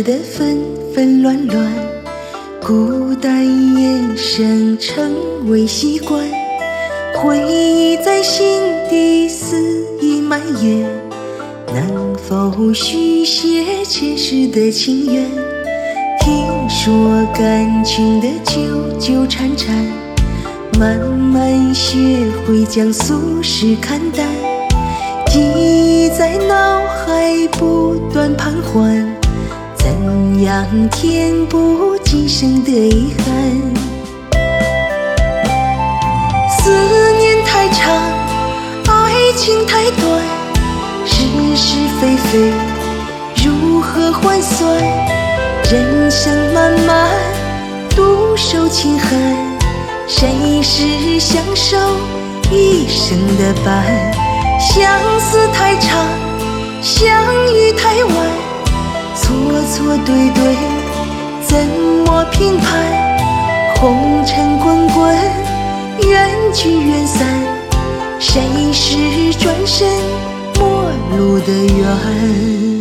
世的纷纷乱乱，孤单衍生成为习惯，回忆在心底肆意蔓延，能否续写前世的情缘？听说感情的纠纠缠缠，慢慢学会将俗事看淡，记忆在脑海不断盘桓，怎样填补今生的遗憾？思念太长，爱情太短，是是非非如何换算？人生漫漫，独守情恨，谁是相守一生的伴？相思太长，相遇太晚，错错对对怎么评判？红尘滚滚，缘聚缘散，谁是转身陌路的缘？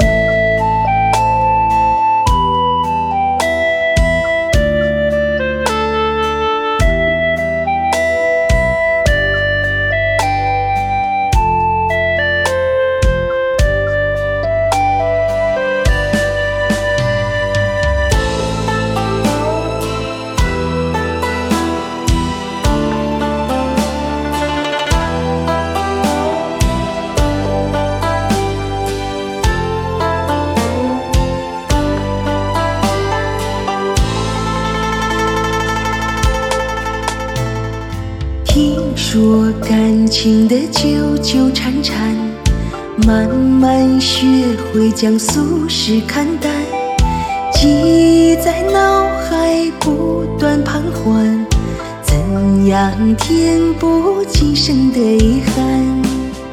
听说感情的纠纠缠缠，慢慢学会将俗事看淡，记忆在脑海不断盘桓，怎样填补今生的遗憾？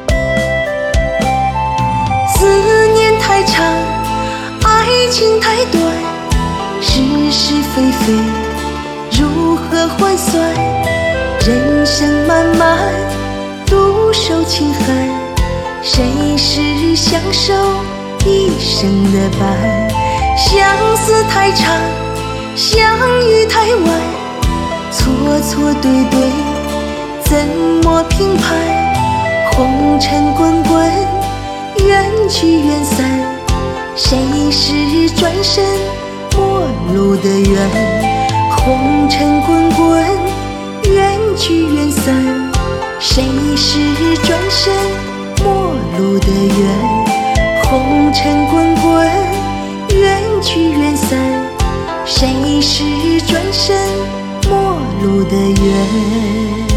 思念太长，爱情太短，是是非非如何换算？人生漫漫，独守情恨，谁是相守一生的伴？相思太长，相遇太晚，错错对对怎么评判？红尘滚滚，缘聚缘散，谁是转身陌路的缘？红尘滚滚，缘聚缘散，谁是转身陌路的缘？红尘滚滚，缘聚缘散，谁是转身陌路的缘？